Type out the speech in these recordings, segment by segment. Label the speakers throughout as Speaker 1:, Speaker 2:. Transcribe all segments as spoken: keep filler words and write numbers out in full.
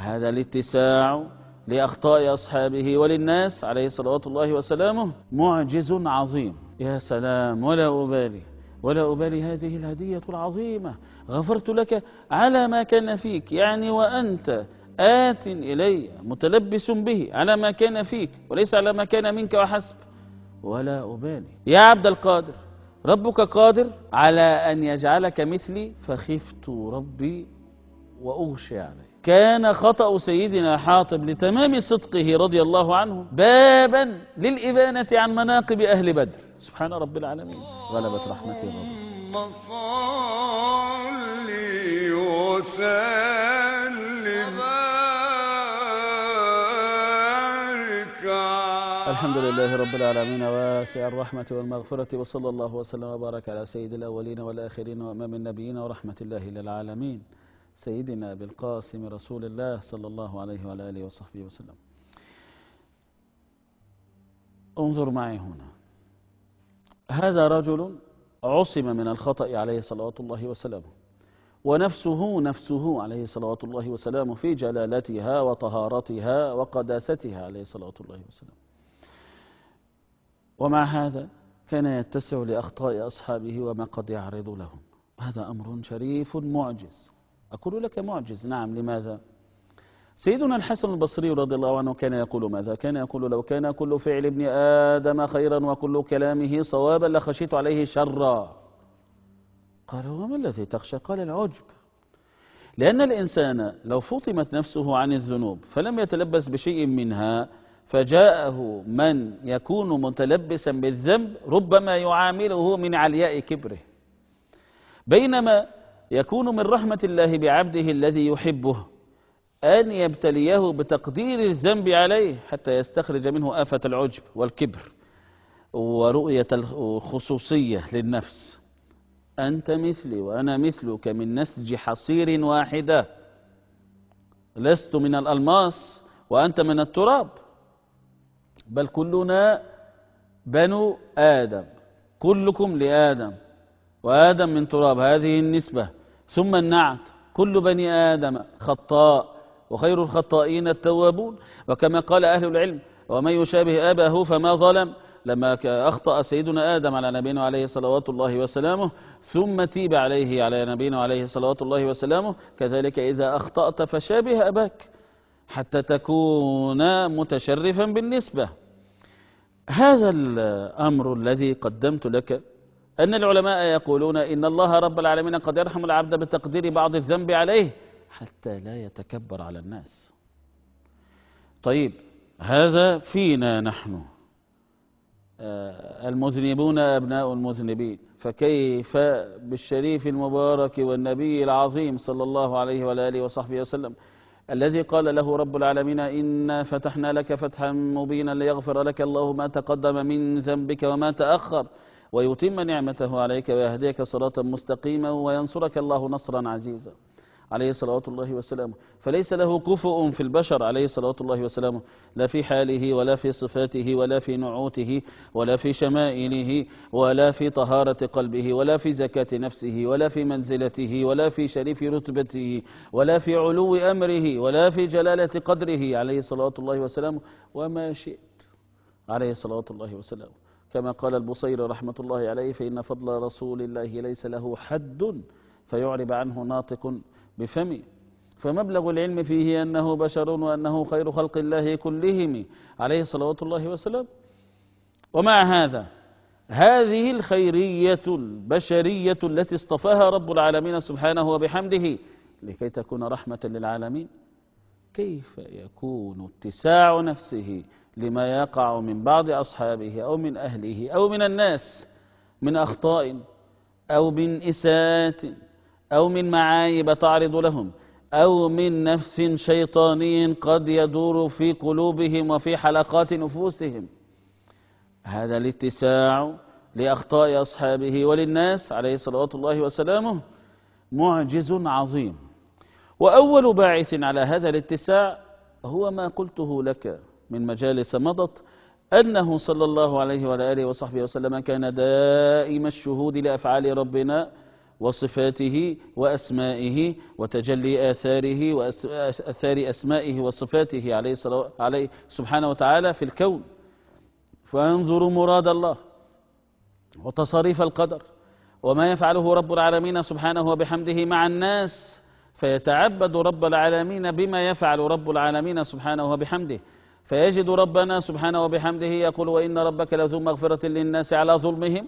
Speaker 1: هذا الاتساع لأخطاء أصحابه وللناس عليه صلوات الله وسلامه معجز عظيم. يا سلام، ولا أبالي ولا أبالي هذه الهدية العظيمة، غفرت لك على ما كان فيك، يعني وأنت آت إلي متلبس به على ما كان فيك وليس على ما كان منك وحسب، ولا أبالي. يا عبد القادر، ربك قادر على أن يجعلك مثلي، فخفت ربي وأغشي عليه. كان خطأ سيدنا حاطب لتمام صدقه رضي الله عنه بابا للإبانة عن مناقب أهل بدر. سبحان رب العالمين، غلبت رحمتي غضب.
Speaker 2: صلي وسلم وبارك.
Speaker 1: الحمد لله رب العالمين واسع الرحمة والمغفرة، وصلى الله وسلم وبارك على سيد الأولين والآخرين وأمام النبيين ورحمة الله للعالمين سيدنا أبي القاسم رسول الله صلى الله عليه وعلى آله وصحبه وسلم. انظر معي هنا، هذا رجل عصم من الخطأ عليه صلوات الله وسلامه، ونفسه نفسه عليه صلوات الله وسلامه في جلالتها وطهارتها وقداستها عليه صلوات الله وسلامه، ومع هذا كان يتسع لأخطاء أصحابه وما قد يعرض لهم. هذا أمر شريف معجز. أقول لك معجز، نعم. لماذا؟ سيدنا الحسن البصري رضي الله عنه كان يقول ماذا؟ كان يقول: لو كان كل فعل ابن آدم خيرا وكل كلامه صوابا لخشيت عليه شرا. قال: وما الذي تخشى؟ قال: العجب. لأن الإنسان لو فطمت نفسه عن الذنوب فلم يتلبس بشيء منها، فجاءه من يكون متلبسا بالذنب ربما يعامله من علياء كبره، بينما يكون من رحمة الله بعبده الذي يحبه أن يبتليه بتقدير الذنب عليه حتى يستخرج منه آفة العجب والكبر ورؤية الخصوصية للنفس. أنت مثلي وأنا مثلك من نسج حصير واحدة، لست من الألماس وأنت من التراب، بل كلنا بنو آدم، كلكم لآدم وآدم من تراب، هذه النسبة. ثم النعت: كل بني آدم خطاء وخير الخطائين التوابون. وكما قال أهل العلم: ومن يشابه أباه فما ظلم. لما أخطأ سيدنا آدم على نبينا عليه صلوات الله وسلامه ثم تيب عليه على نبينا عليه صلوات الله وسلامه، كذلك إذا أخطأت فشابه أباك حتى تكون متشرفا بالنسبة. هذا الأمر الذي قدمت لك، أن العلماء يقولون إن الله رب العالمين قد يرحم العبد بتقدير بعض الذنب عليه حتى لا يتكبر على الناس. طيب، هذا فينا نحن المذنبون أبناء المذنبين، فكيف بالشريف المبارك والنبي العظيم صلى الله عليه وآله وصحبه وسلم، الذي قال له رب العالمين: إنا فتحنا لك فتحا مبينا ليغفر لك الله ما تقدم من ذنبك وما تأخر ويتم نعمته عليك ويهديك صراطا مستقيما وينصرك الله نصرا عزيزا، عليه صلوات الله وسلامه. فليس له كفؤ في البشر عليه صلوات الله وسلامه، لا في حاله ولا في صفاته ولا في نعوته ولا في شمائله ولا في طهارة قلبه ولا في زكاة نفسه ولا في منزلته ولا في شريف رتبته ولا في علو أمره ولا في جلالة قدره عليه صلوات الله وسلامه، وما شئت عليه صلوات الله وسلامه. كما قال البصير رحمة الله عليه: فإن فضل رسول الله ليس له حد فيعرب عنه ناطق بفمه، فمبلغ العلم فيه أنه بشر وأنه خير خلق الله كلهم عليه صلوات الله وسلم. ومع هذا هذه الخيرية البشرية التي اصطفاها رب العالمين سبحانه وبحمده لكي تكون رحمة للعالمين، كيف يكون اتساع نفسه لما يقع من بعض أصحابه أو من أهله أو من الناس من أخطاء أو من إساءات أو من معايب تعرض لهم أو من نفس شيطاني قد يدور في قلوبهم وفي حلقات نفوسهم. هذا الاتساع لأخطاء أصحابه وللناس عليه صلوات الله وسلامه معجز عظيم. وأول باعث على هذا الاتساع هو ما قلته لك من مجالس مضت، أنه صلى الله عليه وعلى آله وصحبه وسلم كان دائم الشهود لأفعال ربنا وصفاته وأسمائه وتجلي آثاره وآثار أسمائه وصفاته عليه, عليه سبحانه وتعالى في الكون، فينظر مراد الله وتصاريف القدر وما يفعله رب العالمين سبحانه وبحمده مع الناس، فيتعبد رب العالمين بما يفعل رب العالمين سبحانه وبحمده، فيجد ربنا سبحانه وبحمده يقول وإن ربك لذو مغفرة للناس على ظلمهم،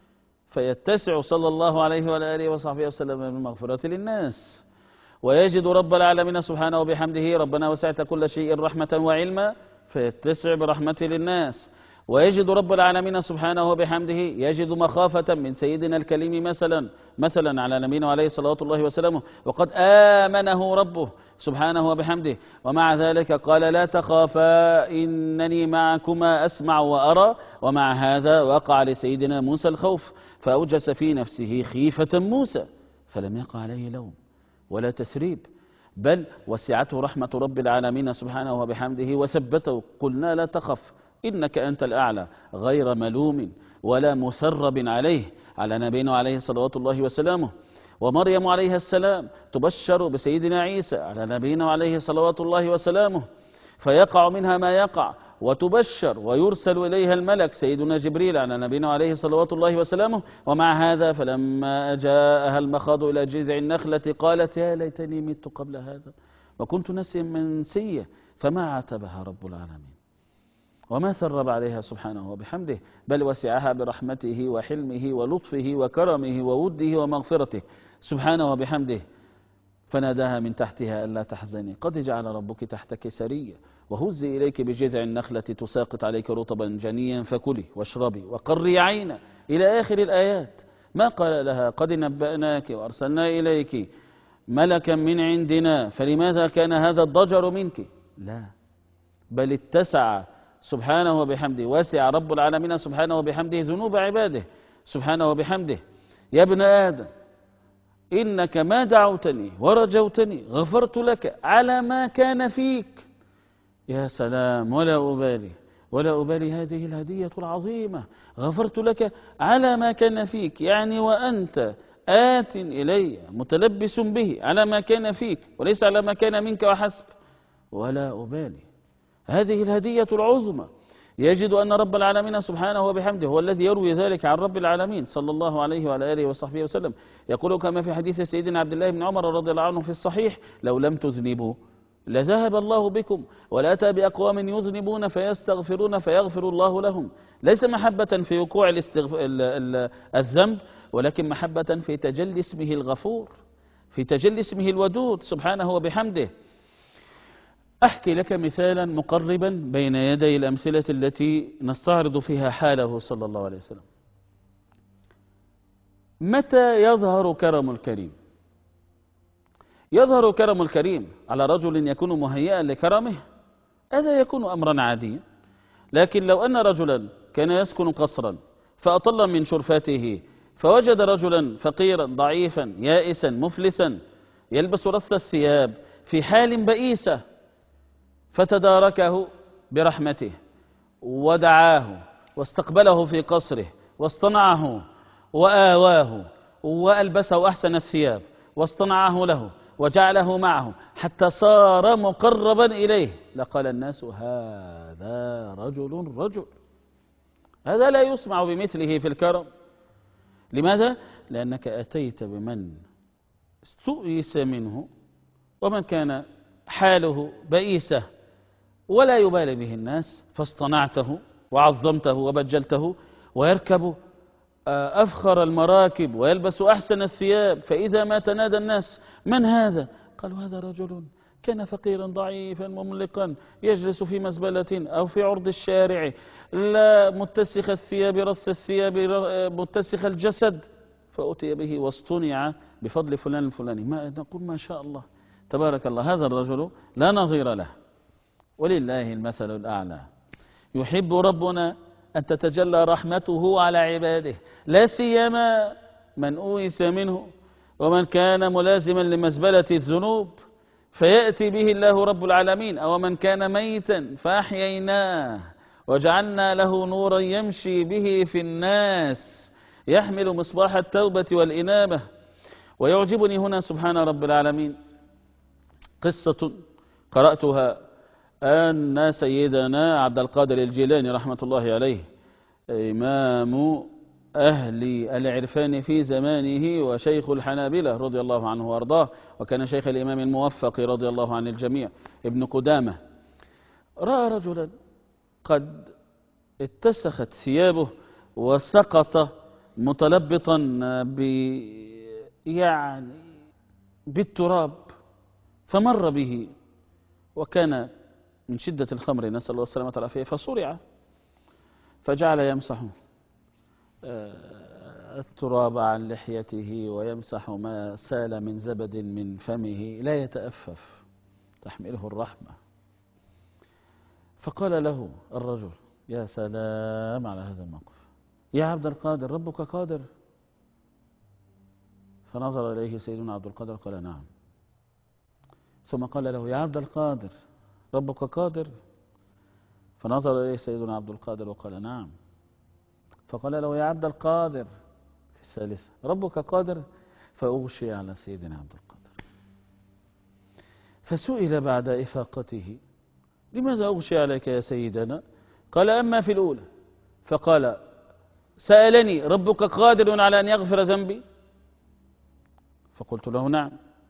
Speaker 1: فيتسع صلى الله عليه وآله وصحبه وسلم بالمغفرة للناس. ويجد رب العالمين سبحانه وبحمده ربنا وسعت كل شيء رحمة وعلما، فيتسع برحمته للناس. ويجد رب العالمين سبحانه وبحمده يجد مخافة من سيدنا الكريم مثلا مثلا على نبينا عليه صلاة الله وسلامه، وقد آمنه ربه سبحانه وبحمده، ومع ذلك قال لا تخافا إنني معكما أسمع وأرى. ومع هذا وقع لسيدنا موسى الخوف، فأوجس في نفسه خيفة موسى، فلم يقع عليه لوم ولا تثريب، بل وسعته رحمة رب العالمين سبحانه وبحمده وثبته. قلنا لا تخف إنك أنت الأعلى، غير ملوم ولا مسرب عليه، على نبينا عليه صلوات الله وسلامه. ومريم عليه السلام تبشر بسيدنا عيسى على نبينا عليه صلوات الله وسلامه، فيقع منها ما يقع، وتبشر ويرسل إليها الملك سيدنا جبريل على نبينا عليه صلوات الله وسلامه. ومع هذا فلما جاءها المخاض إلى جذع النخلة قالت يا ليتني مت قبل هذا وكنت نسيا منسيا، فما عاتبها رب العالمين وما ثرب عليها سبحانه وبحمده، بل وسعها برحمته وحلمه ولطفه وكرمه ووده ومغفرته سبحانه وبحمده، فناداها من تحتها ألا تحزني قد جعل ربك تحتك سريا وهزي إليك بجذع النخلة تساقط عليك رطبا جنيا فكلي واشربي وقري عينا إلى آخر الآيات. ما قال لها قد نبأناك وأرسلنا إليك ملكا من عندنا فلماذا كان هذا الضجر منك؟ لا، بل اتسع سبحانه وبحمده، واسع رب العالمين سبحانه وبحمده ذنوب عباده سبحانه وبحمده. يا ابن آدم إنك ما دعوتني ورجوتني غفرت لك على ما كان فيك. يا سلام، ولا أبالي ولا أبالي هذه الهدية العظيمة، غفرت لك على ما كان فيك، يعني وأنت آت إلي متلبس به على ما كان فيك وليس على ما كان منك وحسب، ولا أبالي. هذه الهدية العظمى. يجد أن رب العالمين سبحانه وبحمده هو الذي يروي ذلك عن رب العالمين صلى الله عليه وعلى آله وصحبه وسلم، يقول كما في حديث سيدنا عبد الله بن عمر رضي الله عنه في الصحيح لو لم تذنبوا لذهب الله بكم ولأتى بأقوام يذنبون فيستغفرون فيغفر الله لهم. ليس محبة في وقوع الاستغف... الذنب، ولكن محبة في تجلي اسمه الغفور، في تجلي اسمه الودود سبحانه وبحمده. أحكي لك مثالا مقربا بين يدي الأمثلة التي نستعرض فيها حاله صلى الله عليه وسلم. متى يظهر كرم الكريم؟ يظهر كرم الكريم على رجل يكون مهيئا لكرمه، هذا يكون أمرا عاديا. لكن لو أن رجلا كان يسكن قصرا فأطل من شرفاته فوجد رجلا فقيرا ضعيفا يائسا مفلسا يلبس رث الثياب في حال بئيسة، فتداركه برحمته ودعاه واستقبله في قصره واصطنعه وآواه وألبسه أحسن الثياب واصطنعه له وجعله معه حتى صار مقربا إليه، لقال الناس هذا رجل رجل. هذا لا يسمع بمثله في الكرم. لماذا؟ لأنك أتيت بمن استؤيس منه ومن كان حاله بئيسة ولا يبالي به الناس، فاصطنعته وعظمته وبجلته، ويركب أفخر المراكب ويلبس أحسن الثياب، فإذا ما تنادى الناس من هذا؟ قالوا هذا رجل كان فقيرا ضعيفا مملقا يجلس في مزبلة أو في عرض الشارع، لا متسخ الثياب رص الثياب متسخ الجسد، فأتي به واصطنع بفضل فلان الفلاني. ما نقول ما شاء الله تبارك الله، هذا الرجل لا نظير له، ولله المثل الأعلى. يحب ربنا أن تتجلى رحمته على عباده، لا سيما من أويس منه ومن كان ملازما لمزبلة الذنوب فيأتي به الله رب العالمين، أو من كان ميتا فأحييناه وجعلنا له نورا يمشي به في الناس يحمل مصباح التوبة والإنابة. ويعجبني هنا سبحان رب العالمين قصة قرأتها أن سيدنا عبد القادر الجيلاني رحمة الله عليه إمام أهل العرفان في زمانه وشيخ الحنابلة رضي الله عنه وأرضاه، وكان شيخ الإمام الموفق رضي الله عن الجميع ابن قدامة، رأى رجلا قد اتسخت ثيابه وسقط متلبطا ب يعني بالتراب، فمر به وكان من شدة الخمر نسأل الله السلامة والعافية، فصرع فجعل يمسح التراب عن لحيته ويمسح ما سال من زبد من فمه لا يتأفف تحمله الرحمة. فقال له الرجل: يا سلام على هذا الموقف، يا عبد القادر ربك قادر؟ فنظر إليه سيدنا عبد القادر قال: نعم. ثم قال له: يا عبد القادر ربك قادر؟ فنظر إليه سيدنا عبد القادر وقال: نعم. فقال له: يا عبد القادر في الثالثة ربك قادر؟ فأغشي على سيدنا عبد القادر، فسئل بعد إفاقته: لماذا أغشي عليك يا سيدنا؟ قال: أما في الأولى فقال: سألني ربك قادر على أن يغفر ذنبي؟ فقلت له: نعم.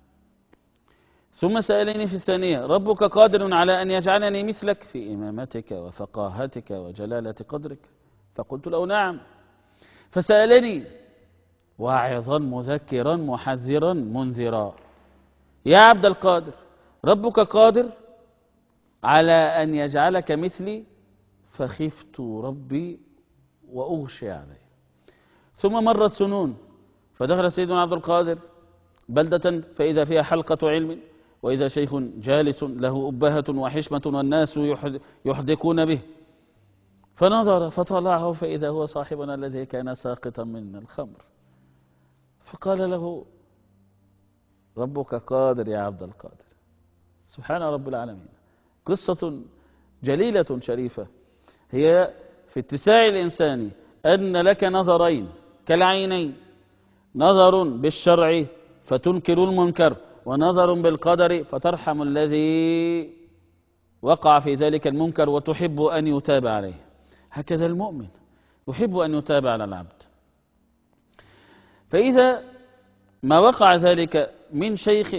Speaker 1: ثم سألني في الثانية: ربك قادر على أن يجعلني مثلك في إمامتك وفقاهتك وجلالة قدرك؟ فقلت له: نعم. فسألني واعظا مذكرا محذرا منذرا: يا عبد القادر ربك قادر على أن يجعلك مثلي؟ فخفت ربي وأغشي عليه. ثم مرت سنون، فدخل سيدنا عبد القادر بلدة فإذا فيها حلقة علم، وإذا شيخ جالس له أبهة وحشمة والناس يحدقون به، فنظر فطلعه فإذا هو صاحبنا الذي كان ساقطا من الخمر، فقال له: ربك قادر يا عبد القادر. سبحان رب العالمين. قصة جليلة شريفة هي في اتساع الإنسان أن لك نظرين كالعينين، نظر بالشرع فتنكر المنكر، ونظر بالقدر فترحم الذي وقع في ذلك المنكر وتحب أن يتاب عليه. هكذا المؤمن يحب أن يتاب على العبد. فإذا ما وقع ذلك من شيخ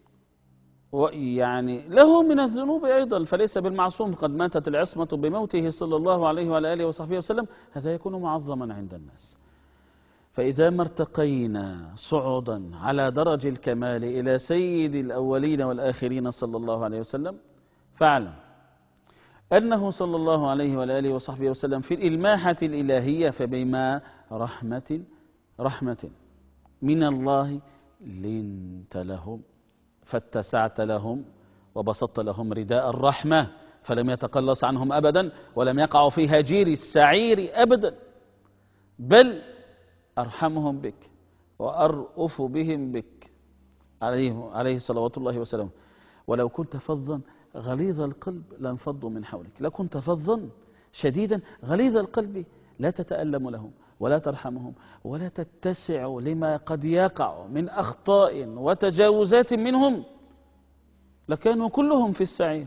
Speaker 1: يعني له من الذنوب أيضا فليس بالمعصوم، قد ماتت العصمة بموته صلى الله عليه وعلى آله وصحبه وسلم، هذا يكون معظما عند الناس. فإذا ما ارتقينا صعودا على درج الكمال إلى سيد الأولين والآخرين صلى الله عليه وسلم، فاعلم أنه صلى الله عليه وآله وصحبه وسلم في الإلماحة الإلهية فبما رحمة رحمة من الله لنت لهم فاتسعت لهم وبسطت لهم رداء الرحمة، فلم يتقلص عنهم أبدا ولم يقعوا في هجير السعير أبدا، بل أرحمهم بك وأرأف بهم بك عليه, عليه صلوات الله وسلامه. ولو كنت فظا غليظ القلب لانفضوا من حولك، لو كنت فظا شديدا غليظ القلب لا تتألم لهم ولا ترحمهم ولا تتسع لما قد يقع من أخطاء وتجاوزات منهم، لكانوا كلهم في السعير.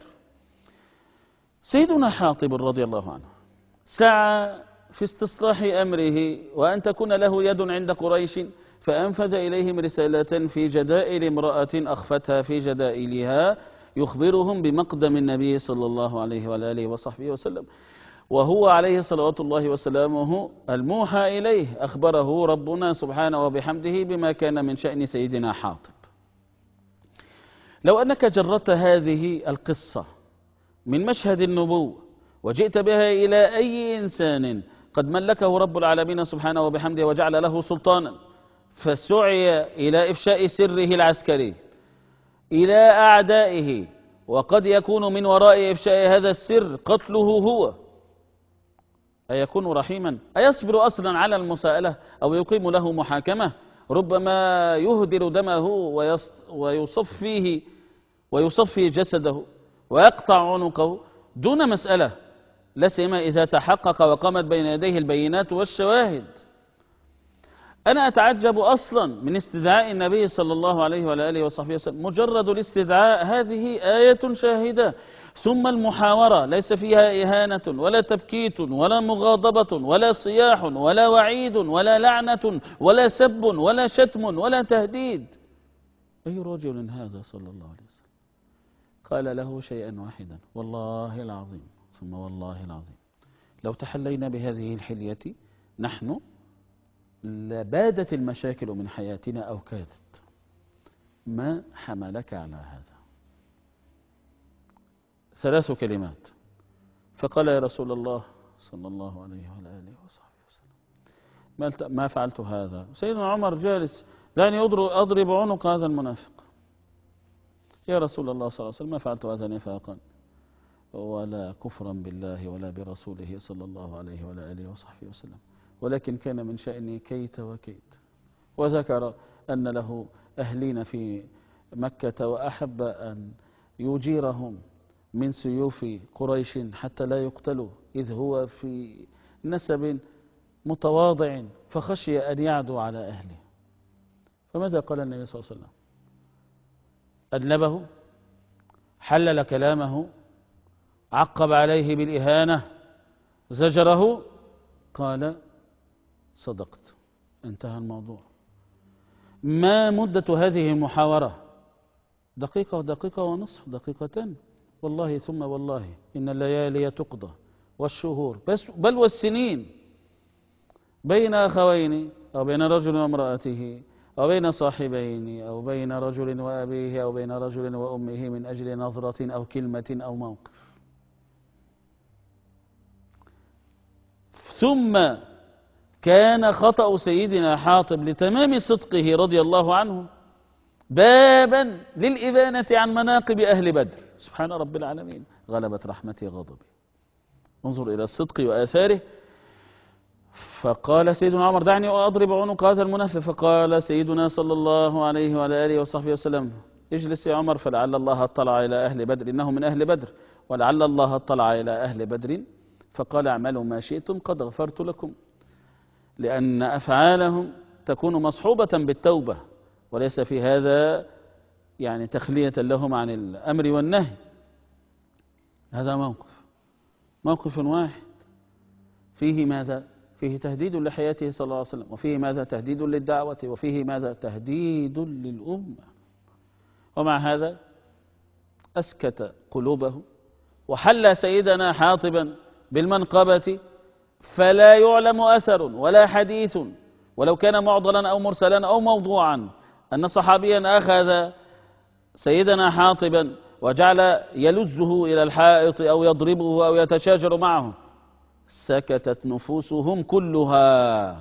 Speaker 1: سيدنا حاطب رضي الله عنه سعى في استصلاح أمره وأن تكون له يد عند قريش، فأنفذ إليهم رسالة في جدائل امرأة أخفتها في جدائلها يخبرهم بمقدم النبي صلى الله عليه وآله وصحبه وسلم، وهو عليه صلوات الله وسلامه الموحى إليه، أخبره ربنا سبحانه وبحمده بما كان من شأن سيدنا حاطب. لو أنك جردت هذه القصة من مشهد النبوة وجئت بها إلى أي إنسان قد ملكه رب العالمين سبحانه وبحمده وجعل له سلطانا، فسعي إلى إفشاء سره العسكري إلى أعدائه، وقد يكون من وراء إفشاء هذا السر قتله هو، أيكون رحيما؟ أيصبر أصلا على المساءلة أو يقيم له محاكمة؟ ربما يهدر دمه ويصفيه ويصفي جسده ويقطع عنقه دون مسألة، لا سيما إذا تحقق وقامت بين يديه البينات والشواهد. أنا أتعجب أصلا من استدعاء النبي صلى الله عليه وعلى آله وصحبه وسلم. مجرد الاستدعاء هذه آية شاهدة، ثم المحاورة ليس فيها إهانة ولا تبكيت ولا مغاضبة ولا صياح ولا وعيد ولا لعنة ولا سب ولا شتم ولا تهديد. أي رجل هذا صلى الله عليه وسلم؟ قال له شيئا واحدا: والله العظيم ثم والله العظيم لو تحلينا بهذه الحلية نحن لبادت المشاكل من حياتنا أو كادت. ما حملك على هذا؟ ثلاث كلمات. فقال: يا رسول الله صلى الله عليه وعلى آله وصحبه وسلم ما فعلت هذا. سيدنا عمر جالس: دعني أضرب عنق هذا المنافق. يا رسول الله صلى الله عليه وسلم ما فعلت هذا نفاقا ولا كفرا بالله ولا برسوله صلى الله عليه وعلى آله وصحبه وسلم، ولكن كان من شأني كيت وكيت. وذكر أن له أهلين في مكة وأحب أن يجيرهم من سيوف قريش حتى لا يقتلوا، إذ هو في نسب متواضع، فخشي أن يعدو على أهله. فماذا قال النبي صلى الله عليه وسلم؟ أدنبه، حلل كلامه، عقب عليه بالإهانة، زجره، قال: صدقت. انتهى الموضوع. ما مدة هذه المحاورة؟ دقيقة ودقيقة ونصف، دقيقتين. والله ثم والله إن الليالي تقضى والشهور بس بل والسنين بين أخوين أو بين رجل وامرأته أو بين صاحبين أو بين رجل وأبيه أو بين رجل وأمه من أجل نظرة أو كلمة أو موقف. ثم كان خطأ سيدنا حاطب لتمام صدقه رضي الله عنه بابا للإبانة عن مناقب أهل بدر. سبحان رب العالمين، غلبت رحمتي غضبي. انظر إلى الصدق وآثاره. فقال سيدنا عمر: دعني أضرب عنق هذا المنافق. فقال سيدنا صلى الله عليه وعلى آله وصحبه وسلم: اجلس يا عمر، فلعل الله اطلع إلى أهل بدر، إنه من أهل بدر، ولعل الله اطلع إلى أهل بدر فقال: اعملوا ما شئتم قد غفرت لكم، لأن أفعالهم تكون مصحوبة بالتوبة، وليس في هذا يعني تخلية لهم عن الأمر والنهي. هذا موقف موقف واحد فيه ماذا؟ فيه تهديد لحياته صلى الله عليه وسلم، وفيه ماذا؟ تهديد للدعوة، وفيه ماذا؟ تهديد للأمة. ومع هذا أسكت قلوبه وحل سيدنا حاطبا بالمنقبة، فلا يعلم أثر ولا حديث ولو كان معضلا أو مرسلا أو موضوعا أن صحابيا أخذ سيدنا حاطبا وجعل يلزه إلى الحائط أو يضربه أو يتشاجر معه. سكتت نفوسهم كلها.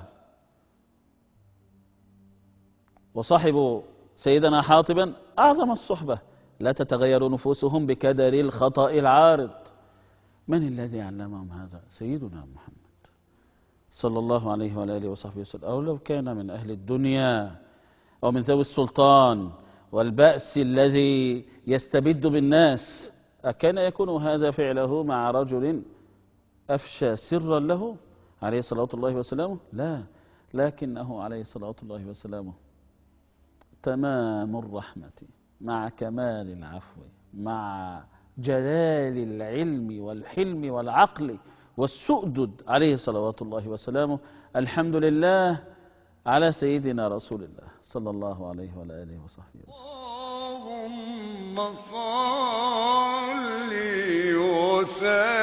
Speaker 1: وصاحب سيدنا حاطبا أعظم الصحبة لا تتغير نفوسهم بكدر الخطأ العارض. من الذي علمهم هذا؟ سيدنا محمد صلى الله عليه وعلى آله وصحبه وسلم. أو لو كان من أهل الدنيا أو من ذوي السلطان والبأس الذي يستبد بالناس، أكان يكون هذا فعله مع رجل أفشى سرا له عليه صلاة الله وسلامه؟ لا، لكنه عليه صلاة الله وسلامه تمام الرحمة مع كمال العفو مع جلال العلم والحلم والعقل والسؤدد عليه صلوات الله وسلامه. الحمد لله على سيدنا رسول الله صلى الله عليه وعلى آله وصحبه وسلم.
Speaker 2: اللهم صل وسلم